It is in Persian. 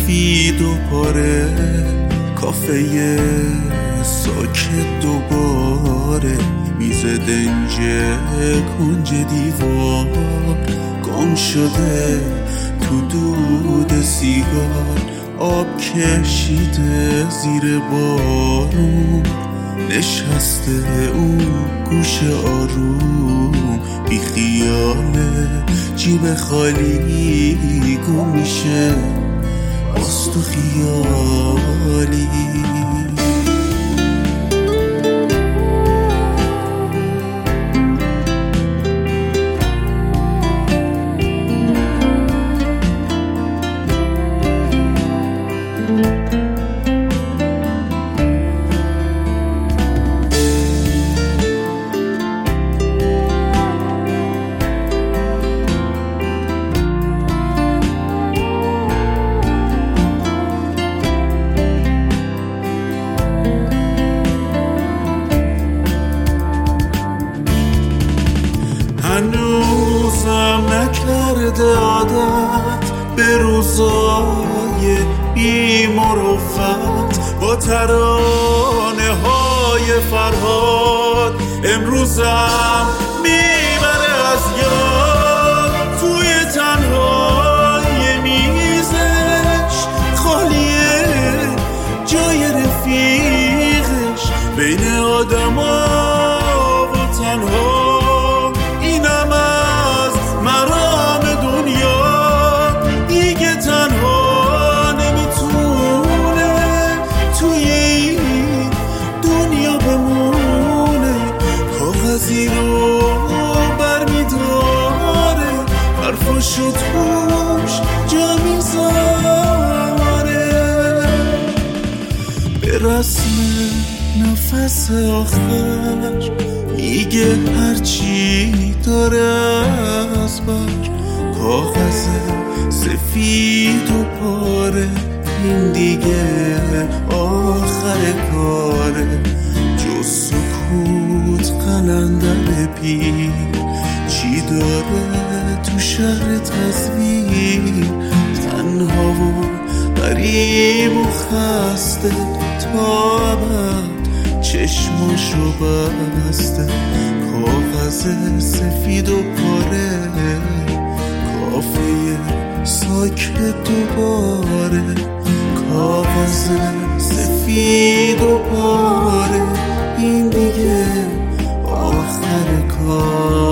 سفید و پاره، کافه ساکت دوباره، میز دنج کنج دیوار گم شده تو دود سیگار، آب کشیده زیر بارون، نشسته اون گوش آروم، بی خیاله جیب خالی گم میشه باز تو خیالی. هنوزم نکرده عادت به روزای بی مروت، با ترانه های فرهاد امروزم میبره از یاد، توی تنهای میزش خالیه جای رفیقش، بین آدما و تنها شد خوش جا میذاره، به رسم نفس آخر میگه هرچی داره از بر، کاغذ سفید و پاره، این دیگه آخر کاره، جز سکوت قلندر پیر چی داره تو شهر تصویر، تنها و غریب و خسته تا ابد چشماشو بسته، کاغذ سفید و پاره، کافه ساکت دوباره، کاغذ سفید و پاره، این دیگه آخر کار.